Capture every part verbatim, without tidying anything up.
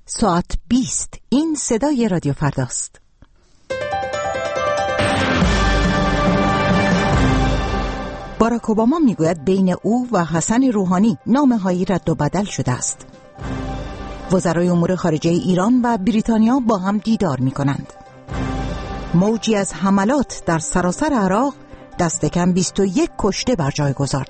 ساعت بیست. این صدای رادیو فرداست. باراک اوباما میگوید بین او و حسن روحانی نامه‌هایی رد و بدل شده است. وزرای امور خارجه ایران و بریتانیا با هم دیدار می‌کنند. موجی از حملات در سراسر عراق دست کم بیست و یک کشته بر جای گذارد.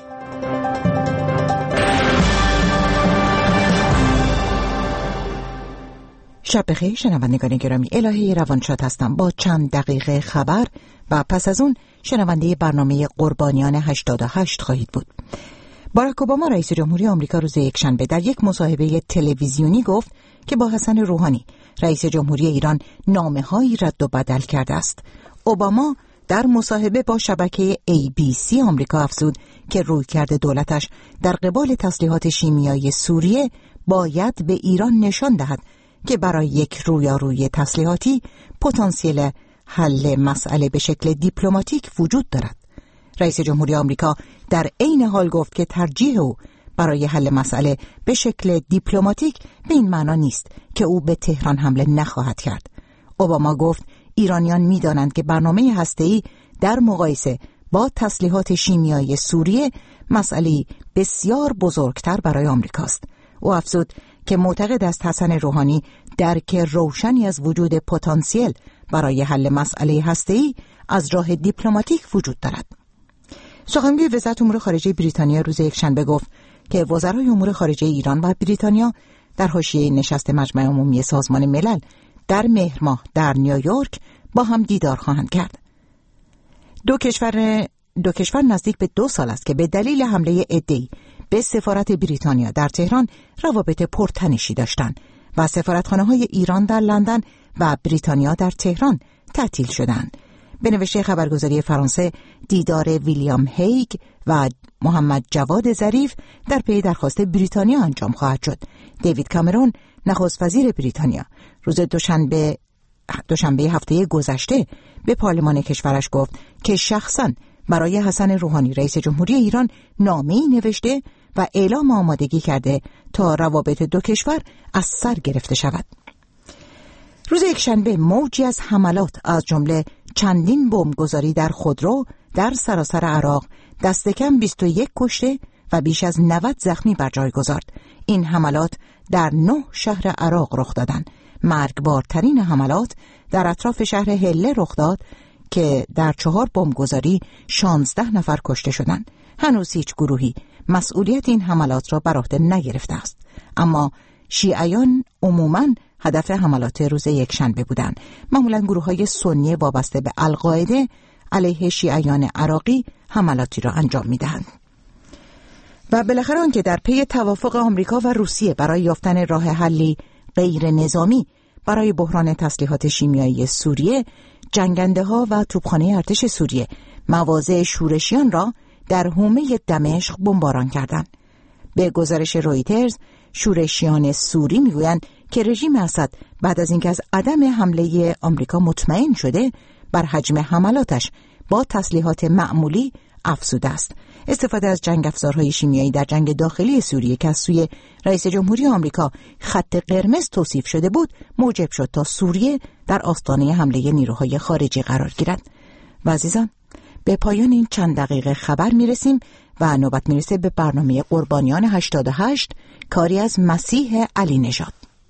شب بخیر شنوندگان گرامی، الهه روانشاد هستم با چند دقیقه خبر و پس از اون شنونده برنامه قربانیان هشتاد و هشت خواهید بود. باراک اوباما رئیس جمهوری آمریکا روز یکشنبه در یک مصاحبه تلویزیونی گفت که با حسن روحانی رئیس جمهوری ایران نامه‌هایی رد و بدل کرده است. اوباما در مصاحبه با شبکه ای بی سی آمریکا افزود که رویکرد دولتش در قبال تسلیحات شیمیایی سوریه باید به ایران نشان دهد که برای یک رویارویی تسلیحاتی پتانسیل حل مسئله به شکل دیپلماتیک وجود دارد. رئیس جمهوری آمریکا در عین حال گفت که ترجیح او برای حل مسئله به شکل دیپلماتیک به این معنا نیست که او به تهران حمله نخواهد کرد. اوباما گفت ایرانیان می‌دانند که برنامه هسته‌ای در مقایسه با تسلیحات شیمیایی سوریه مسئله بسیار بزرگتر برای آمریکاست. او افزود که معتقد است حسن روحانی درک روشنی از وجود پتانسیل برای حل مسئله هسته‌ای از راه دیپلماتیک وجود دارد. سخنگوی وزارت امور خارجه بریتانیا روز یکشنبه گفت که وزرای امور خارجه ایران و بریتانیا در حاشیه نشست مجمع عمومی سازمان ملل در مهر ماه در نیویورک با هم دیدار خواهند کرد. دو کشور دو کشور نزدیک به دو سال است که به دلیل حمله عده‌ای به سفارت بریتانیا در تهران روابط پرتنشی داشتند و سفارتخانه‌های ایران در لندن و بریتانیا در تهران تعطیل شدند. به نوشته خبرگزاری فرانسه دیدار ویلیام هیگ و محمد جواد ظریف در پی درخواست بریتانیا انجام خواهد شد. دیوید کامرون نخست وزیر بریتانیا روز دوشنبه دوشنبه هفته گذشته به پارلمان کشورش گفت که شخصاً برای حسن روحانی رئیس جمهوری ایران نامه‌ای نوشته و اعلام آمادگی کرده تا روابط دو کشور از سر گرفته شود. روز یکشنبه موجی از حملات از جمله چندین بمبگذاری در خودرو در سراسر عراق دست کم بیست و یک کشته و بیش از نود زخمی بر جای گذارد. این حملات در نه شهر عراق رخ دادند. مرگبارترین حملات در اطراف شهر هله رخ داد که در چهار بمبگذاری شانزده نفر کشته شدند. هنوز هیچ گروهی مسئولیت این حملات را بر عهده نگرفته است، اما شیعیان عموماً هدف حملات روز یکشنبه بودند. معمولاً گروه‌های سنی وابسته به القاعده علیه شیعیان عراقی حملاتی را انجام می‌دهند. و بالاخره آنکه در پی توافق آمریکا و روسیه برای یافتن راه حلی غیر نظامی برای بحران تسلیحات شیمیایی سوریه، جنگنده‌ها و توپخانه ارتش سوریه مواضع شورشیان را در حومه دمشق بمباران کردند. به گزارش رویترز، شورشیان سوری میگویند که رژیم اسد بعد از اینکه از عدم حمله آمریکا مطمئن شده، بر حجم حملاتش با تسلیحات معمولی افزوده است. استفاده از جنگ افزارهای شیمیایی در جنگ داخلی سوریه که از سوی رئیس جمهوری آمریکا خط قرمز توصیف شده بود، موجب شد تا سوریه در آستانه حمله نیروهای خارجی قرار گیرد. و عزیزان، به پایان این چند دقیقه خبر میرسیم و نوبت میرسه به برنامه قربانیان هشتاد و هشت، کاری از مسیح علی نژاد.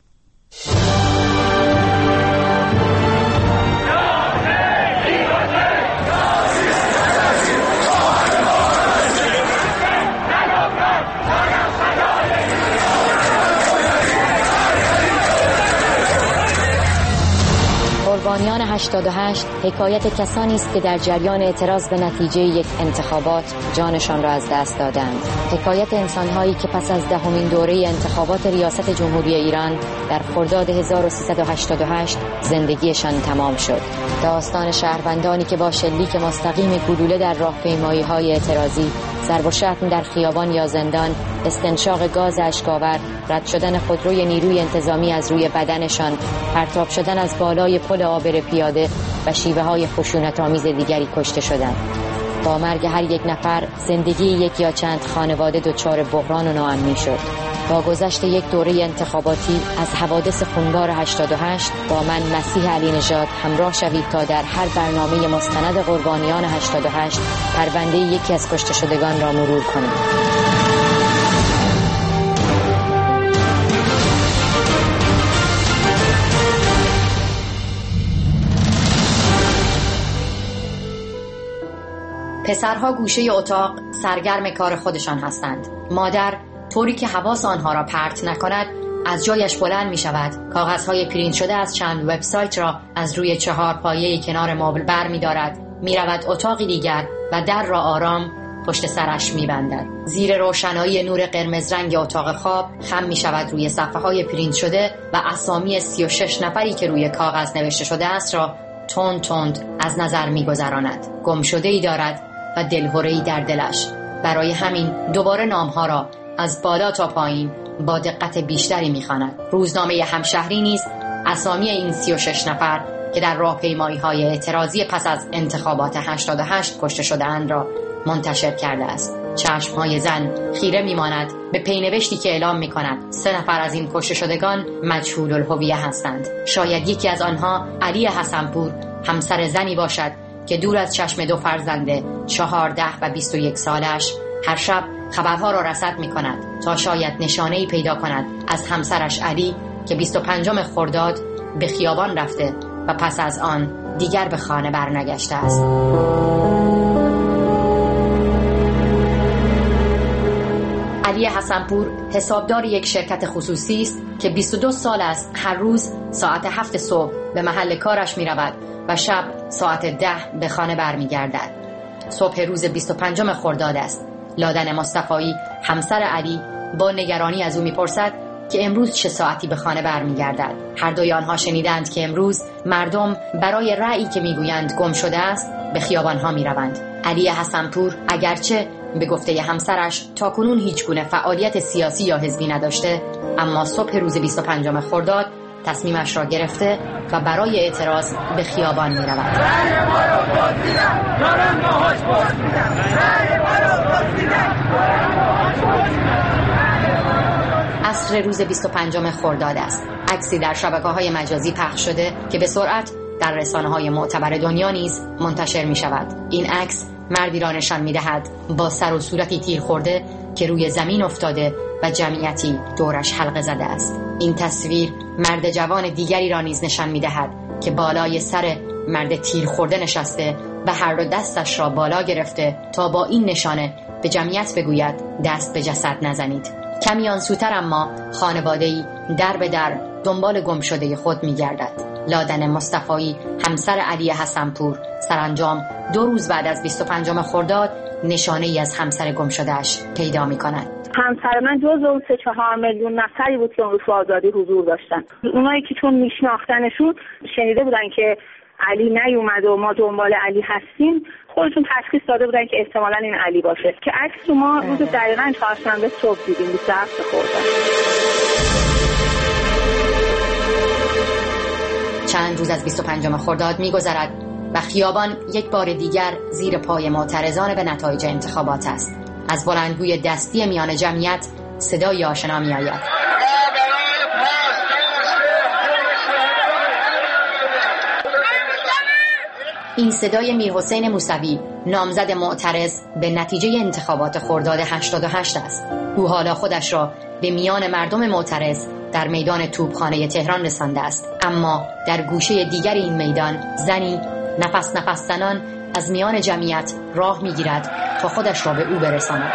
قربانیان هشتاد و هشت حکایت کسانی است که در جریان اعتراض به نتیجه یک انتخابات جانشان را از دست دادند. حکایت انسان‌هایی که پس از دهمین دوره انتخابات ریاست جمهوری ایران در خرداد هزار و سیصد و هشتاد و هشت زندگیشان تمام شد. داستان شهروندانی که با شلیک مستقیم گلوله در راهپیمایی‌های اعتراضی، ضرب و شتم در خیابان یا زندان، استنشاق گاز اشک‌آور، رد شدن خودروی نیروی انتظامی از روی بدنشان، پرتاب شدن از بالای پل عابر پیاده و شیوه‌های خشونت‌آمیز دیگری کشته شدند. با مرگ هر یک نفر، زندگی یک یا چند خانواده دچار بحران و ناامنی شد. با گذشت یک دوره انتخاباتی از حوادث خونبار هشتاد و هشت با من مسیح علی نژاد همراه شوید تا در هر برنامه مستند قربانیان هشتاد و هشت پرونده یکی از کشته شدگان را مرور کنیم. پسرها گوشه اتاق سرگرم کار خودشان هستند. مادر طوری که حواس آنها را پرت نکند از جایش بلند می شود، کاغذهای پرینت شده از چند وبسایت را از روی چهار پایه کنار مبل بر می دارد، می رود اتاقی دیگر و در را آرام پشت سرش می بندد. زیر روشنایی نور قرمز رنگ اتاق خواب خم می شود روی صفحه های پرینت شده و اسامی سی و شش نفری که روی کاغذ نوشته شده است را تند تند از نظر می گذراند. گم شده ای دارد و دلهره‌ای در دلش. برای همین دوباره نامها را از بالا تا پایین با دقت بیشتری می‌خواند. روزنامه همشهری نیز اسامی این سی و شش نفر که در راهپیمایی‌های اعتراضی پس از انتخابات هشتاد و هشت کشته شده‌اند را منتشر کرده است. چشم‌های زن خیره می‌ماند به پینوشتی که اعلام می‌کند سه نفر از این کشته شدگان مجهول الهویه هستند. شاید یکی از آنها علی حسنپور همسر زنی باشد که دور از چشم دو فرزنده چهارده و بیست و یک سالش هر شب خبرها را رصد می کند تا شاید نشانه‌ای پیدا کند از همسرش علی که بیست و پنجم خرداد به خیابان رفته و پس از آن دیگر به خانه برنگشته است. علی حسنپور حسابدار یک شرکت خصوصی است که بیست و دو سال است هر روز ساعت هفت صبح به محل کارش می رود و شب ساعت ده به خانه برمیگردد. صبح روز بیست و پنجم خرداد است. لادن مصطفایی همسر علی با نگرانی از او میپرسد که امروز چه ساعتی به خانه برمیگردد. هر دوی آنها شنیدند که امروز مردم برای رأیی که میگویند گم شده است به خیابانها میروند. علی حسنپور اگرچه به گفته همسرش تاکنون هیچ گونه فعالیت سیاسی یا حزبی نداشته، اما صبح روز بیست و پنجم خرداد تصمیمش را گرفته و برای اعتراض به خیابان می رود. عصر روز بیست و پنجم خرداد است. عکسی در شبکه‌های مجازی پخش شده که به سرعت در رسانه‌های معتبر دنیا نیز منتشر می شود. این عکس مردی را نشان می دهد با سر و صورتی تیر خورده که روی زمین افتاده و جمعیتی دورش حلقه زده است. این تصویر مرد جوان دیگری را نیز نشان می دهد که بالای سر مرد تیر خورده نشسته و هر دو دستش را بالا گرفته تا با این نشانه به جمعیت بگوید دست به جسد نزنید. کمی آنسوتر اما خانواده‌ای در به در دنبال گم شده خود می گردد. لادن مصطفایی همسر علی حسنپور سرانجام دو روز بعد از بیست و پنجم خرداد نشانه ای از همسر گم شده‌اش پیدا می کند. همسر من جزو اون سه چهار میلیون نفری بود که اون روز آزادی حضور داشتن. اونایی که چون میشناختنشون شنیده بودن که علی نیومد و ما دنبال علی هستیم، خودشون تشخیص داده بودن که احتمالاً این علی باشه، که عکس رو ما روز دقیقاً چهارشنبه صبح دیدیم بیست و هفت خرداد. چند روز از بیست و پنجم خرداد می‌گذرد و خیابان یک بار دیگر زیر پای معترضان به نتایج انتخابات است. از بلندگوی دستی میان جمعیت صدای آشنا می‌آید. این صدای میرحسین موسوی نامزد معترض به نتیجه انتخابات خرداد هشتاد و هشت است. او حالا خودش را به میان مردم معترض در میدان توپخانه تهران رسانده است، اما در گوشه دیگر این میدان زنی نفس نفس زنان از میان جمعیت راه میگیرد تا خودش را به او برساند.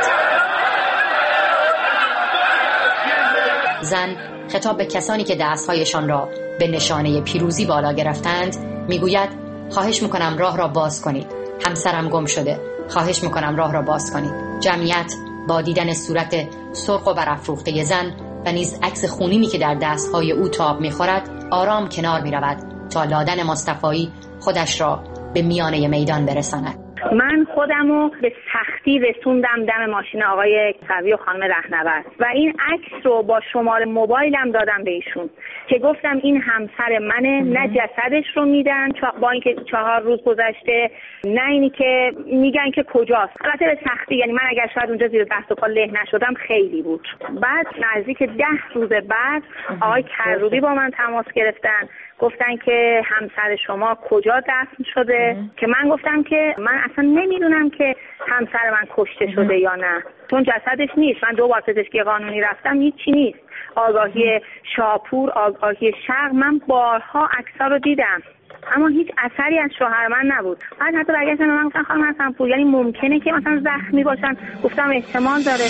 زن خطاب به کسانی که دستهایشان را به نشانه پیروزی بالا گرفتند میگوید خواهش میکنم راه را باز کنید، همسرم گم شده، خواهش میکنم راه را باز کنید. جمعیت با دیدن صورت سرخ و برافروخته زن و نیز عکس خونینی که در دستهای او تاب میخورد آرام کنار میرود تا لادن مصطفایی خودش را به میانه میدان برساند. من خودمو به سختی رسوندم دم ماشین آقای قوی و خانم رهنورد و این عکس رو با شماره موبایلم دادم به ایشون که گفتم این همسر منه، نه جسدش رو میدن با اینکه چهار روز گذشته، نه اینی که میگن که کجاست. البته به سختی، یعنی من اگر شاید اونجا زیر دست و پا له نشدم خیلی بود. بعد نزدیک ده روز بعد آقای کروبی با من تماس گرفتن، گفتن که همسر شما کجا دفن شده ام. که من گفتم که من اصلا نمیدونم که همسر من کشته ام. شده یا نه، چون جسدش نیست. من دو بار پزشکی قانونی رفتم، هیچی نیست. آگاهی شاپور، آگاهی شرق، من بارها عکس‌ها رو دیدم اما هیچ اثری از شوهر من نبود. بعد حتی برگشتن من گفتن خانم حسن‌پور یعنی ممکنه که مثلا زخمی باشن؟ گفتم احتمال داره.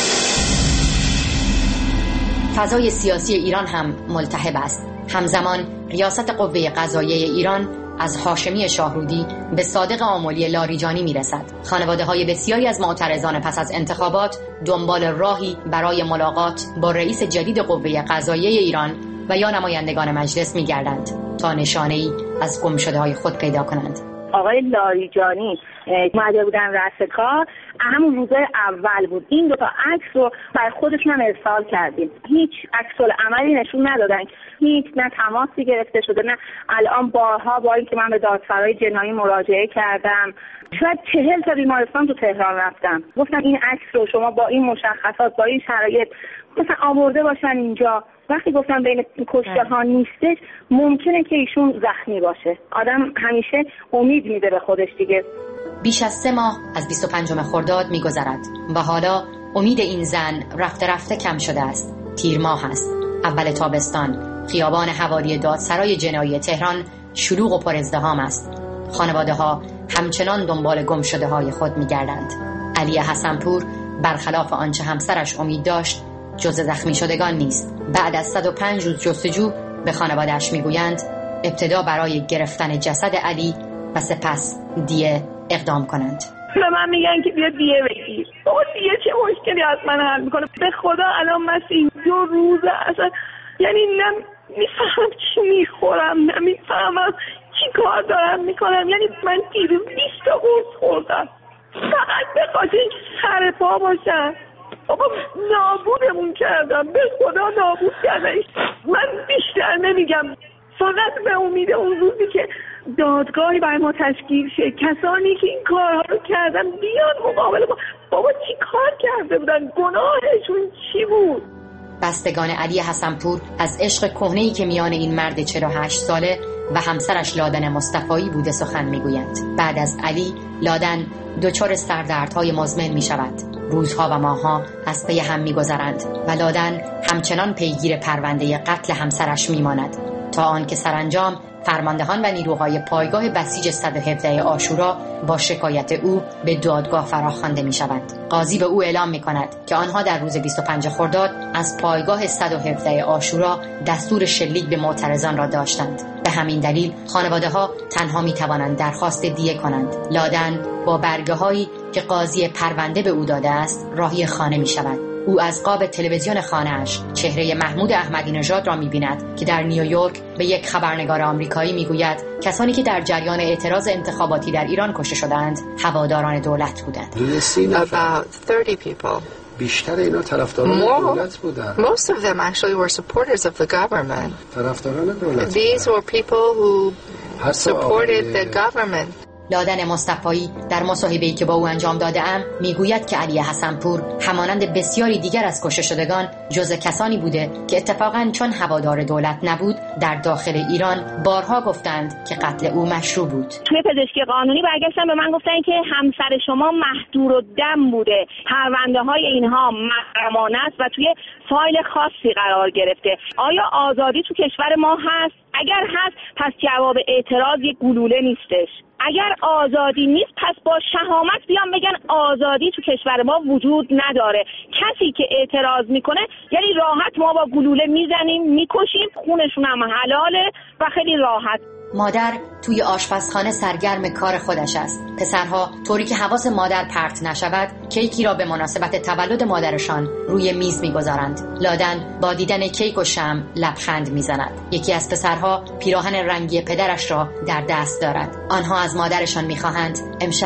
فضای سیاسی ایران هم ملتهب است. همزمان ریاست قوه قضاییه ایران از هاشمی شاهرودی به صادق آملی لاریجانی میرسد. خانواده های بسیاری از معترضان پس از انتخابات دنبال راهی برای ملاقات با رئیس جدید قوه قضاییه ایران و یا نمایندگان مجلس میگردند تا نشانه‌ای از گمشده‌های خود پیدا کنند. آقای لاریجانی اومده بودن رأس کار، همون روزای اول بود. این دو تا عکس رو بر خودشون هم ارسال کردیم. هیچ عکس العملی نشون ندادن، هیچ نه تماسی گرفته شده، نه الان بارها با اینکه من به دادسرای جنایی مراجعه کردم، شاید چهل تا بیمارستان تو تهران رفتم، گفتم این عکس رو شما با این مشخصات، با این شرایط مثلا آورده باشن اینجا. وقتی گفتم بین کشته ها نیستش، ممکنه که ایشون زخمی باشه. آدم همیشه امید میده به خودش دیگه. بیش از سه ماه از بیست و پنجم خرداد میگذرد و حالا امید این زن رفته رفته کم شده است. تیر ماه است، اول تابستان. خیابان حوالی دادسرای جنایی تهران شلوغ و پر ازدحام است. خانواده ها همچنان دنبال گم شده های خود میگردند. علی حسن‌پور برخلاف آنچه همسرش امید داشت جز زخمی شدگان نیست. بعد از صد و پنج روز جستجو به خانواده‌اش میگویند ابتدا برای گرفتن جسد علی و سپس دیه اقدام کنند. به من میگن که بیا دیه بگیر. بابا دیه چه مشکلی از من حل میکنه؟ به خدا الان مثل دو روزه اصلا یعنی نه میفهم چی میخورم، نه میفهمم چی کار دارم میکنم. یعنی من دیروز بیست تا قرص خوردم فقط به خاطر اینکه سر پا باشم. بابا نابودمون کردم، به خدا نابود کردن. من بیشتر نمیگم، فقط به امید اون روزی که دادگاهی برای ما تشکیل شه، کسانی که این کارها رو کردن بیان مقابل ما. بابا چی کار کرده بودن؟ گناهشون چی بود؟ بستگان علی حسن‌پور از عشق کهنه‌ای که میان این مرد چهل و هشت ساله و همسرش لادن مصطفایی بوده سخن میگویند. بعد از علی، لادن دچار سردردهای مزمن می شود. روزها و ماهها از پی هم می گذرند و لادن همچنان پیگیر پرونده قتل همسرش می ماند تا آنکه سرانجام فرماندهان و نیروهای پایگاه بسیج صد و هفده عاشورا با شکایت او به دادگاه فراخوانده می شوند. قاضی به او اعلام می کند که آنها در روز بیست و پنج خرداد از پایگاه صد و هفده عاشورا دستور شلیک به معترضان را داشتند. به همین دلیل خانواده ها تنها می توانند درخواست دیه کنند. لادن با برگه هایی که قاضی پرونده به او داده است راهی خانه می شود. او از قاب تلویزیون خانه‌اش چهره محمود احمدی نژاد را می‌بیند که در نیویورک به یک خبرنگار آمریکایی می‌گوید کسانی که در جریان اعتراض انتخاباتی در ایران کشته شدند هواداران دولت بودند. About thirty people. بیشتر اینا طرفداران دولت بودند. Most of them actually were supporters of the government. طرفداران دولت. These were people who supported the government. لادن مصطفایی در مصاحبه‌ای که با او انجام داده‌ام میگوید که علی حسن‌پور همانند بسیاری دیگر از کشته شدگان جزء کسانی بوده که اتفاقاً چون هوادار دولت نبود در داخل ایران بارها گفتند که قتل او مشروع بود. توی پزشکی قانونی برگشتن به من گفتن که همسر شما مهدور و دم بوده، پرونده‌های اینها محرمانه است و توی فایل خاصی قرار گرفته. آیا آزادی تو کشور ما هست؟ اگر هست پس جواب اعتراض یک گلوله نیستش. اگر آزادی نیست پس با شهامت بیان بگن آزادی تو کشور ما وجود نداره. کسی که اعتراض میکنه یعنی راحت ما با گلوله میزنیم میکشیم، خونشون هم حلاله و خیلی راحت. مادر توی آشپزخانه سرگرم کار خودش است. پسرها طوری که حواس مادر پرت نشود کیکی را به مناسبت تولد مادرشان روی میز میگذارند. لادن با دیدن کیک و شمع لبخند میزند. یکی از پسرها پیراهن رنگی پدرش را در دست دارد. آنها از مادرشان میخواهند امشب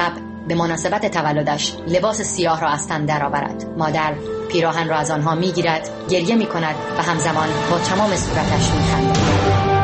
به مناسبت تولدش لباس سیاه را از تن درآورد. مادر پیراهن را از آنها میگیرد، گریه میکند و همزمان با تمام صورتش میخندد.